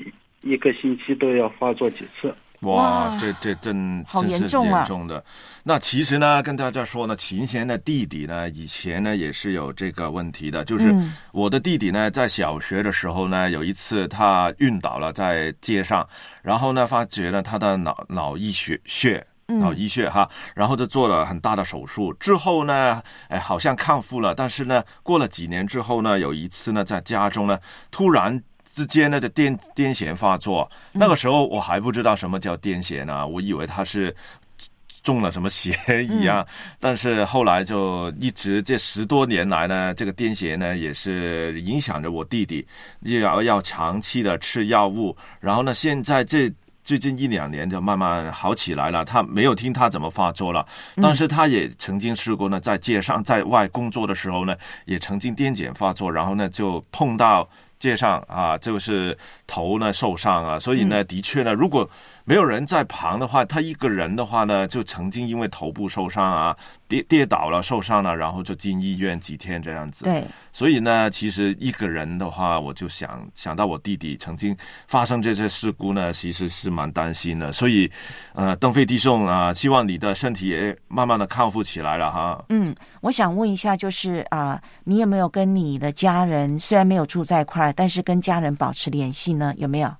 1个星期都要发作几次。 哇，这真是严重的。那其实呢，跟大家说呢，秦贤的弟弟呢，以前呢也是有这个问题的，就是我的弟弟呢，在小学的时候呢，有一次他晕倒了在街上，然后呢发觉呢他的脑溢血。哈，然后就做了很大的手术，之后呢，好像康复了，但是呢，过了几年之后呢，有一次呢，在家中呢，突然之间呢，就癫痫发作。那个时候我还不知道什么叫癫痫呢，我以为他是中了什么邪一样，但是后来就一直这10多年来呢，这个癫痫呢也是影响着我弟弟，要长期的吃药物，然后呢，现在最近1、2年就慢慢好起来了，他没有听他怎么发作了，但是他也曾经试过呢，在街上在外工作的时候呢，也曾经癫痫发作，然后呢就碰到街上就是头呢受伤啊，所以呢，的确呢，如果没有人在旁的话，他一个人的话呢，就曾经因为头部受伤啊，跌倒了受伤了，然后就进医院几天这样子。对，所以呢，其实一个人的话，我就想到我弟弟曾经发生这些事故呢，其实是蛮担心的。所以，邓飞弟兄希望你的身体也慢慢的康复起来了哈。 我想问一下，就是你有没有跟你的家人，虽然没有住在一块，但是跟家人保持联系呢？有没有？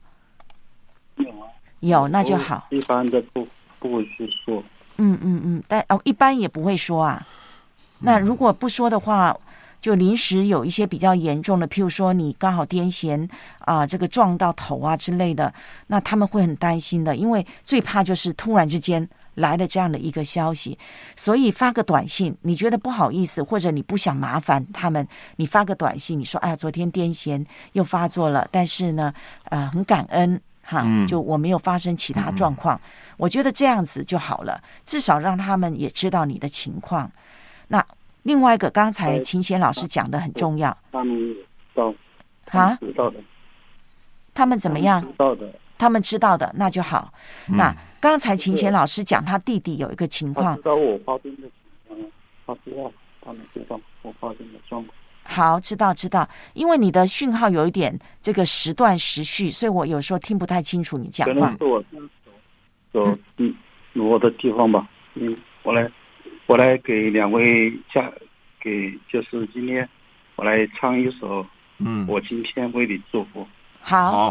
有，那就好。 一般的不会去说。 但一般也不会说啊。那如果不说的话，就临时有一些比较严重的，譬如说你刚好癫痫这个撞到头啊之类的，那他们会很担心的，因为最怕就是突然之间来了这样的一个消息，所以发个短信，你觉得不好意思，或者你不想麻烦他们，你发个短信，你说昨天癫痫又发作了，但是呢很感恩就我没有发生其他状况，我觉得这样子就好了，至少让他们也知道你的情况。那另外一个，刚才秦贤老师讲的很重要， 他们知道的， 他们怎么样？ 知道的， 他们知道的，那就好。那刚才秦贤老师讲他弟弟有一个情况， 他知道我发生的情况，他知道，他们知道我发生的状况。 好，知道，因为你的讯号有一点这个时断时续，所以我有时候听不太清楚你讲话。 可能是我走我的地方吧。我来给2位就是今天我来唱一首。我今天为你祝福。 好。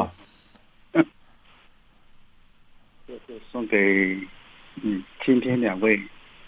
就是送给今天2位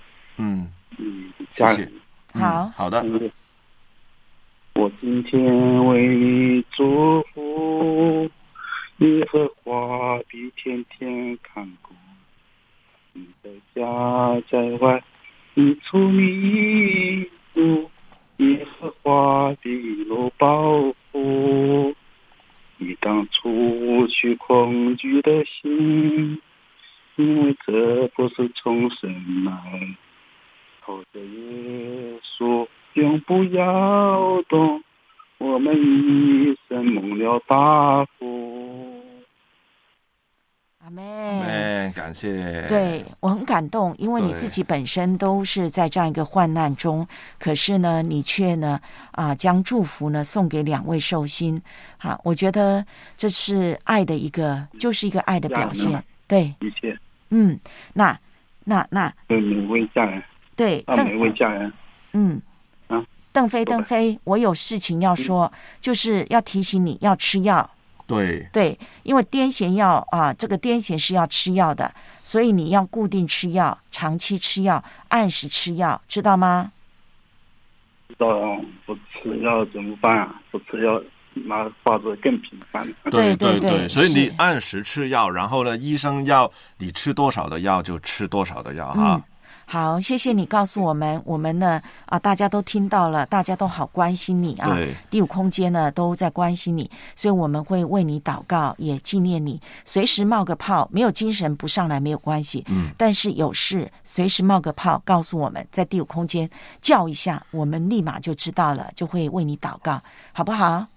家人。 好的。 我今天为你祝福，耶和华必天天看顾你的家在外，你出迷路，耶和华必路保护。你当除去恐惧的心，因为这不是从神来，靠着耶稣永不摇动，我们一生蒙了大福。 阿们， 感谢。 对，我很感动，因为你自己本身都是在这样一个患难中，可是呢，你却呢将祝福呢送给2位寿星。我觉得这是爱的就是一个爱的表现。对， 一切。 那对每位家人。 对， 每位家人。 邓飞，我有事情要说，就是要提醒你要吃药。对，因为癫痫药这个癫痫是要吃药的，所以你要固定吃药，长期吃药，按时吃药，知道吗？ 知道啊，不吃药怎么办啊？不吃药那发作更频繁。 对， 所以你按时吃药，然后呢，医生要你吃多少的药就吃多少的药哈。 好，谢谢你告诉我们，我们呢大家都听到了，大家都好关心你啊。第五空间呢都在关心你，所以我们会为你祷告，也纪念你。随时冒个泡，没有精神不上来没有关系，但是有事随时冒个泡，告诉我们，在第五空间叫一下，我们立马就知道了，就会为你祷告，好不好？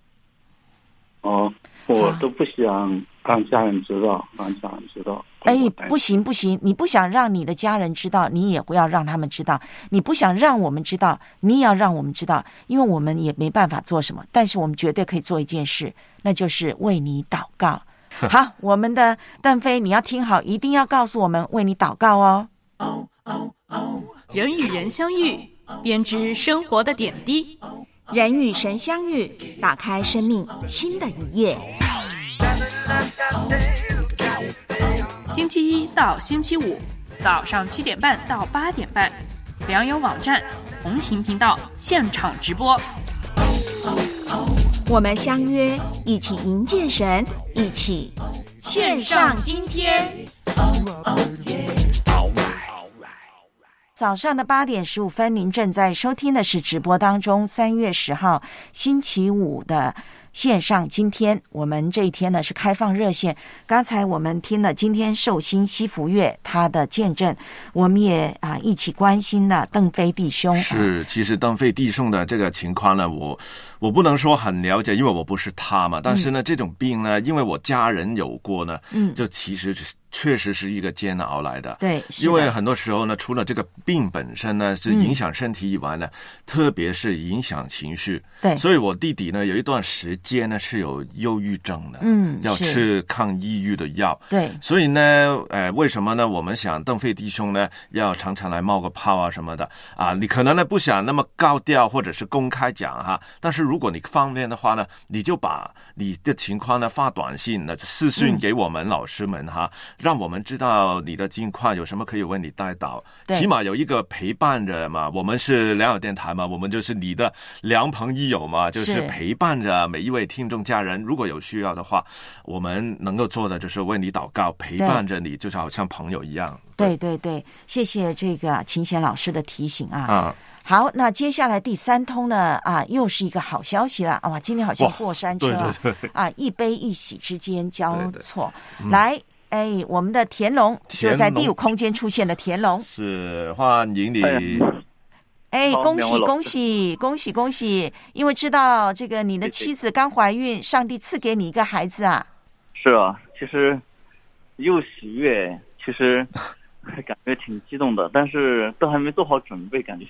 我都不想让家人知道， 不行，你不想让你的家人知道，你也不要让他们知道，你不想让我们知道，你也要让我们知道，因为我们也没办法做什么，但是我们绝对可以做一件事，那就是为你祷告。好，我们的邓飞，你要听好，一定要告诉我们为你祷告哦。 人与人相遇，编织生活的点滴。 人与神相遇，打开生命新的一页。 星期一到星期五早上7点半到8点半，良友网站同情频道现场直播。 我们相约，一起迎接神，一起线上今天。 早上的8点15分，您正在收听的是直播当中3月10号星期五的线上今天。我们这一天呢是开放热线，刚才我们听了今天寿星西福月他的见证，我们也一起关心了邓飞弟兄。 是，其实邓飞弟兄的这个情况呢，我不能说很了解，因为我不是他嘛，但是呢这种病呢，因为我家人有过呢，就其实确实是一个煎熬来的。 对， 因为很多时候呢，除了这个病本身呢是影响身体以外呢，特别是影响情绪。 对， 所以我弟弟呢有一段时间呢是有忧郁症的，要吃抗抑郁的药。 对， 所以呢，为什么呢？我们想邓飞弟兄呢要常常来冒个泡啊什么的啊，你可能呢不想那么高调或者是公开讲哈，但是如果你方便的话呢，你就把你的情况呢发短信私讯给我们老师们哈。让我们知道你的近况，有什么可以为你带到，起码有一个陪伴着嘛。我们是良友电台嘛，我们就是你的良朋益友嘛，就是陪伴着每一位听众家人。如果有需要的话，我们能够做的就是为你祷告，陪伴着你，就是好像朋友一样。 对，谢谢这个秦贤老师的提醒啊。好，那接下来第3通呢又是一个好消息了哇！今天好像过山车一悲一喜之间交错。来。我们的田龙就在第五空间出现的田龙， 是欢迎你。 恭喜！因为知道这个你的妻子刚怀孕，上帝赐给你一个孩子啊。 是啊，其实又喜悦，其实感觉挺激动的，但是都还没做好准备，感觉。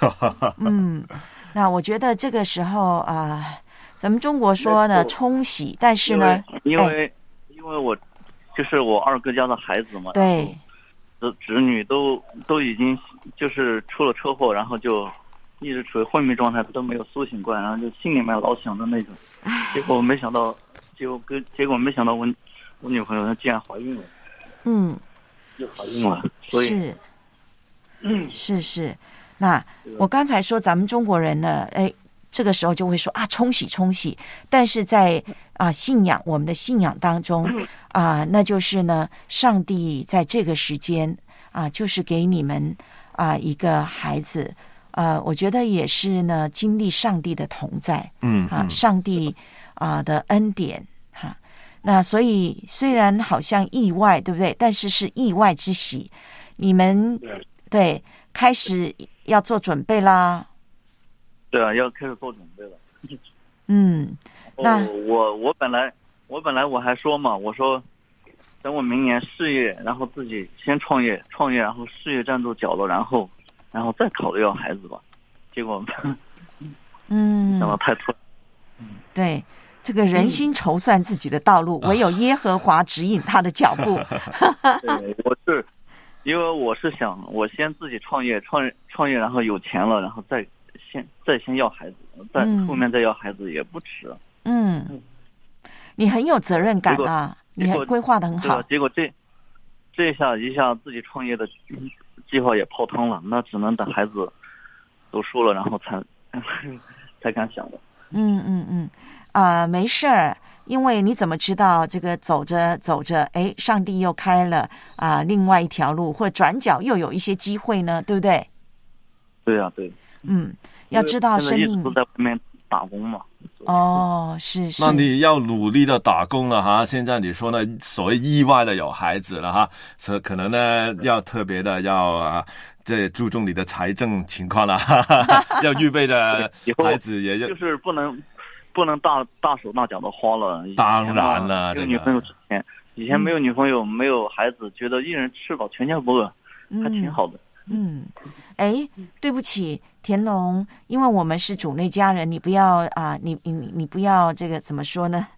那我觉得这个时候咱们中国说呢冲喜，但是呢， 因为我。就是我二哥家的孩子嘛， 对， 侄女都已经就是出了车祸，然后就一直处于昏迷状态，都没有苏醒过来，然后就心里面老想的那种。结果没想到我女朋友她竟然怀孕了。就怀孕了，所以是。那我刚才说咱们中国人呢，这个时候就会说冲喜，但是在信仰，我们的信仰当中那就是呢，上帝在这个时间就是给你们一个孩子，我觉得也是呢，经历上帝的同在，上帝的恩典那所以虽然好像意外，对不对？但是是意外之喜，你们对开始要做准备啦。 对啊，要开始做准备了。 那我本来我还说嘛，我说等我明年事业，然后自己先创业，然后事业站住脚了，然后再考虑要孩子吧。结果想到太突然。 对，这个人心筹算自己的道路，唯有耶和华指引他的脚步。 对，因为我是想我先自己创业，然后有钱了，然后再先要孩子，再后面再要孩子也不迟。 你很有责任感你还规划得很好。 结果这一下自己创业的计划也泡汤了，那只能等孩子读书了，然后才敢想的。 没事儿，因为你怎么知道这个走着走着，哎，上帝又开了另外一条路，或转角又有一些机会呢，对不对？ 对啊，对。 要知道生命都在外面打工嘛。 是。 那你要努力的打工了哈。现在你说呢，所谓意外的有孩子了哈，所以可能呢要特别的要这注重你的财政情况了，要预备着孩子也就是不能大手大脚的花了。 当然了， 有女朋友之前，以前没有女朋友，没有孩子，觉得一人吃饱全家不饿，还挺好的。 对不起，田龙，因为我们是主内家人，你不要你不要这个怎么说呢？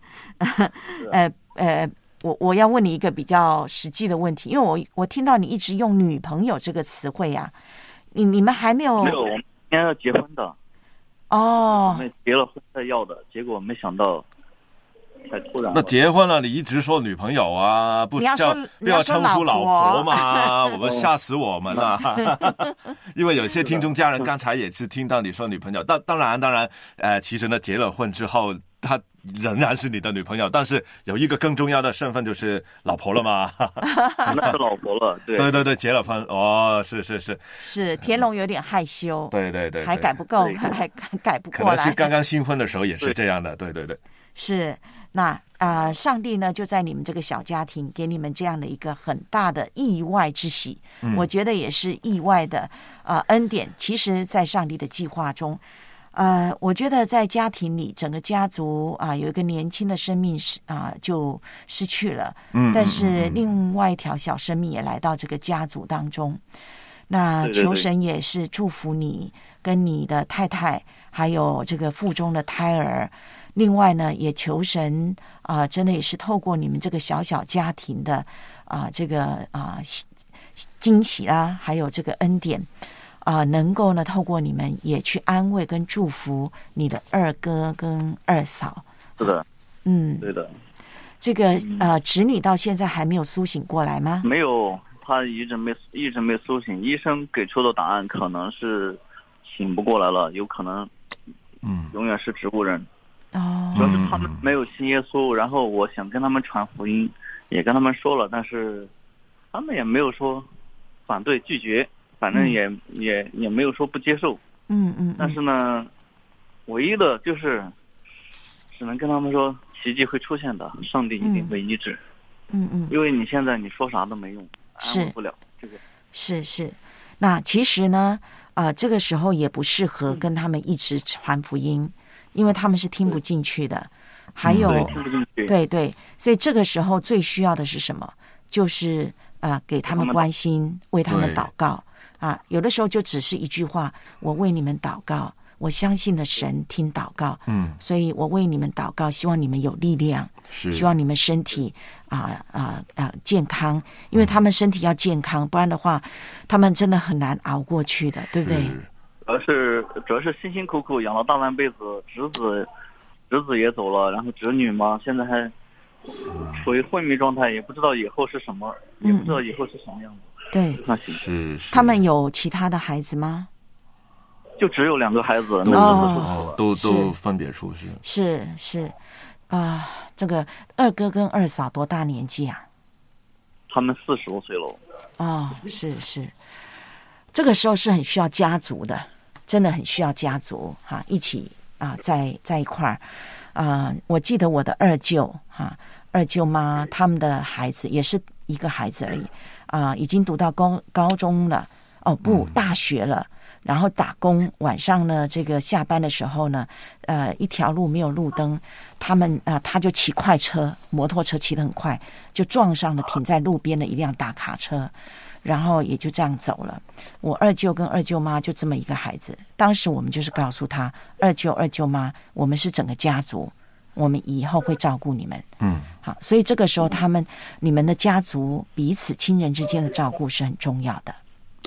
我要问你一个比较实际的问题，因为我听到你一直用女朋友这个词汇啊，你们还没有？ 没有，我们今天要结婚的。我们结了婚才要的，结果没想到太突然了。 那结婚了，你一直说女朋友啊，不要称呼老婆嘛，我们吓死我们了。因为有些听众家人刚才也是听到你说女朋友，当然，其实呢，结了婚之后，她仍然是你的女朋友，但是有一个更重要的身份就是老婆了嘛。 那是老婆了， 对，结了婚是田龙有点害羞， 对， 还改不够，还改不过来， 可能是刚刚新婚的时候也是这样的，对， 是。那上帝呢就在你们这个小家庭给你们这样的一个很大的意外之喜，我觉得也是意外的恩典。其实在上帝的计划中，我觉得在家庭里整个家族有一个年轻的生命就失去了，但是另外一条小生命也来到这个家族当中。那求神也是祝福你跟你的太太还有这个腹中的胎儿，另外呢也求神真的也是透过你们这个小小家庭的这个惊喜啦，还有这个恩典能够呢透过你们也去安慰跟祝福你的二哥跟二嫂。 是的，对的。 这个侄女到现在还没有苏醒过来吗？ 没有，她一直没苏醒。医生给出的答案可能是醒不过来了，有可能永远是植物人。主要是他们没有信耶稣，然后我想跟他们传福音，也跟他们说了，但是他们也没有说反对拒绝，反正也没有说不接受。但是呢，唯一的就是只能跟他们说奇迹会出现的，上帝一定会医治。因为你现在你说啥都没用，安慰不了这个。是。那其实呢这个时候也不适合跟他们一直传福音，因为他们是听不进去的。还有对，所以这个时候最需要的是什么？就是给他们关心，为他们祷告有的时候就只是一句话，我为你们祷告，我相信的神听祷告，所以我为你们祷告，希望你们有力量，希望你们身体健康，因为他们身体要健康，不然的话他们真的很难熬过去的，对不对？主要是辛辛苦苦养了大半辈子，侄子也走了，然后侄女嘛现在还处于昏迷状态，也不知道以后是什么，也不知道以后是什么样子。对，是。他们有其他的孩子吗？就只有2个孩子， 都分别出世。 是这个二哥跟二嫂多大年纪啊？ 他们40多岁了。 是，这个时候是很需要家族的，真的很需要家族一起在一块儿。我记得我的二舅妈他们的孩子也是一个孩子而已已经读到高中了，大学了。然后打工，晚上呢，这个下班的时候呢，一条路没有路灯，他就骑快车，摩托车骑得很快，就撞上了停在路边的一辆大卡车，然后也就这样走了。我二舅跟二舅妈就这么一个孩子，当时我们就是告诉他，二舅妈，我们是整个家族，我们以后会照顾你们。好，所以这个时候你们的家族彼此亲人之间的照顾是很重要的。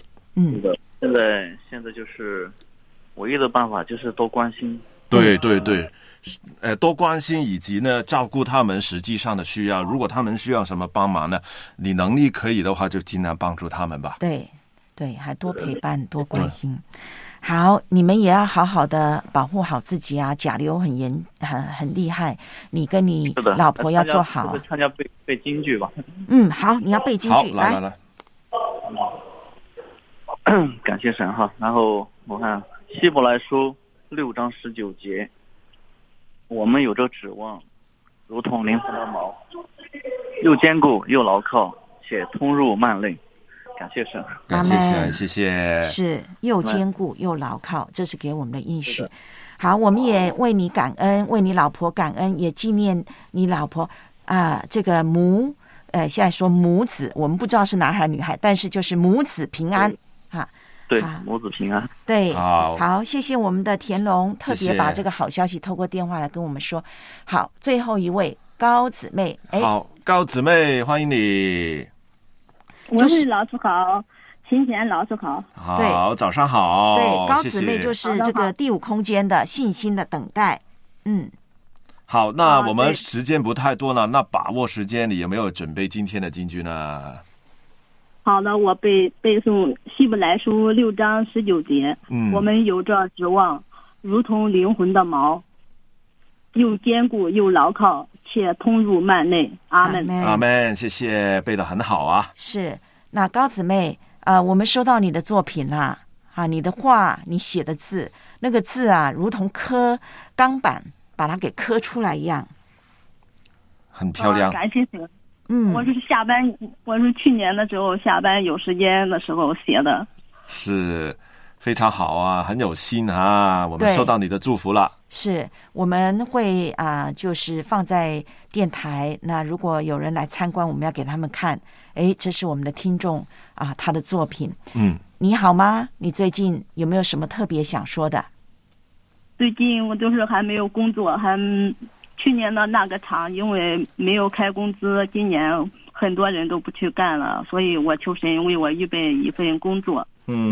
现在就是唯一的办法就是多关心。 对，多关心，以及呢照顾他们实际上的需要。如果他们需要什么帮忙呢，你能力可以的话，就尽量帮助他们吧。对，还多陪伴，多关心。 好，你们也要好好的保护好自己啊！甲流很厉害，你跟你老婆要做好。 参加背京剧吧。 好，你要背京剧。 好，来。 感谢神哈。然后我看希伯来书6章19节，我们有着指望，如同灵魂的锚，又坚固又牢靠，且通入幔内。感谢神， 感谢神，谢谢。 是又坚固又牢靠，这是给我们的应许。好，我们也为你感恩，为你老婆感恩，也纪念你老婆这个现在说母子，我们不知道是男孩女孩，但是就是母子平安哈。 对，母子平安。 对，好，谢谢我们的田龙，特别把这个好消息透过电话来跟我们说。好，最后一位高姊妹， 好，高姊妹，欢迎你。 文慧老师好，秦贤老师好。 好，早上好。 对，高姊妹就是这个第5空间的信心的等待。 好，那我们时间不太多了，那把握时间，你有没有准备今天的金句呢？ 好的，我背诵希伯来书6章19节。我们有着指望，如同灵魂的锚，又坚固又牢靠，且通入幔内。阿们， 阿们，谢谢，背得很好啊。 是，那高姊妹我们收到你的作品啦，你的画，你写的字，那个字如同刻钢板把它给刻出来一样， 很漂亮。 感谢神。我是去年的时候下班有时间的时候写的。 是，非常好啊，很有心啊，我们收到你的祝福了。 是，我们会就是放在电台，那如果有人来参观，我们要给他们看，这是我们的听众他的作品。你好吗？你最近有没有什么特别想说的？ 最近我就是还没有工作，去年的那个厂因为没有开工资，今年很多人都不去干了，所以我求神为我预备一份工作。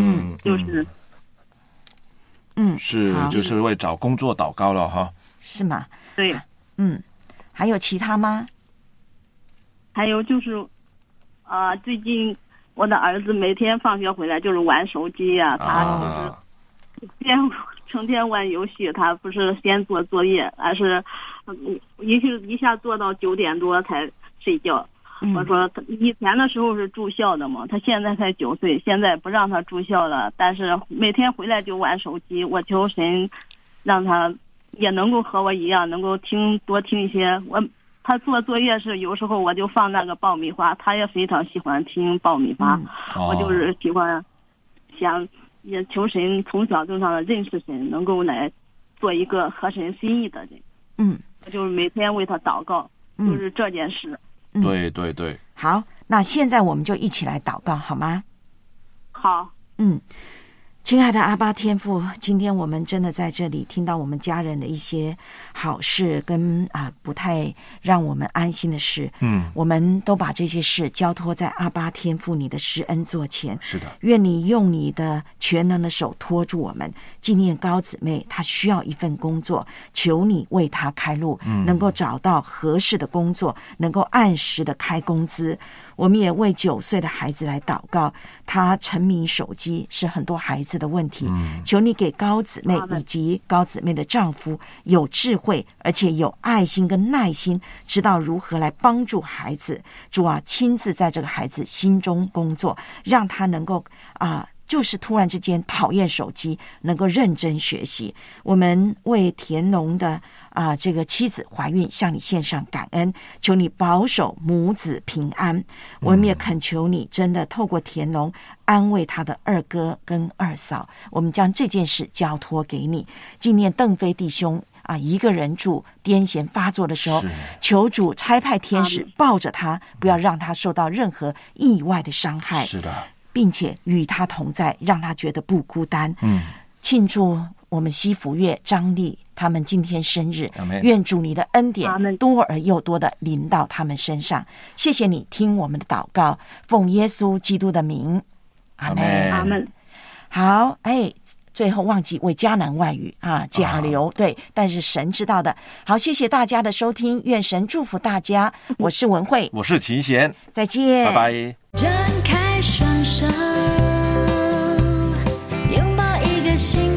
就是为找工作祷告了哈。 是吗？ 对。 还有其他吗？ 还有就是最近我的儿子每天放学回来就是玩手机他就是成天玩游戏，他不是先做作业，而是一下做到9点多才睡觉。我说以前的时候是住校的嘛，他现在才9岁，现在不让他住校了，但是每天回来就玩手机。我求神让他也能够和我一样，能够多听一些。他做作业是有时候我就放那个爆米花，他也非常喜欢听爆米花。我就是喜欢也求神从小就让他认识神，能够来做一个合神心意的人。就是每天为他祷告，就是这件事。 对对对。 好，那现在我们就一起来祷告好吗？ 好。 亲爱的阿爸天父，今天我们真的在这里听到我们家人的一些好事跟不太让我们安心的事，我们都把这些事交托在阿爸天父你的施恩座前。 是的， 愿你用你的全能的手托住我们。纪念高姊妹，她需要一份工作，求你为她开路，能够找到合适的工作，能够按时的开工资。我们也为9岁的孩子来祷告，他沉迷手机是很多孩子的问题，求你给高姊妹以及高姊妹的丈夫有智慧，而且有爱心跟耐心，知道如何来帮助孩子。主亲自在这个孩子心中工作，让他能够就是突然之间讨厌手机，能够认真学习。我们为田龙的这个妻子怀孕向你献上感恩，求你保守母子平安。我们也恳求你真的透过田龙安慰他的2哥跟2嫂，我们将这件事交托给你。纪念邓飞弟兄一个人住癫痫发作的时候，求主差派天使抱着他，不要让他受到任何意外的伤害。 是的， 并且与他同在，让他觉得不孤单。庆祝我们西福月、张丽他们今天生日，愿主你的恩典多而又多的临到他们身上。谢谢你听我们的祷告，奉耶稣基督的名，阿们。 阿们。 好，最后忘记为迦南外语甲流，对，但是神知道的。好，谢谢大家的收听，愿神祝福大家。我是文慧， 我是秦贤， 再见， 拜拜。 张开双手，拥抱一个新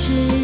是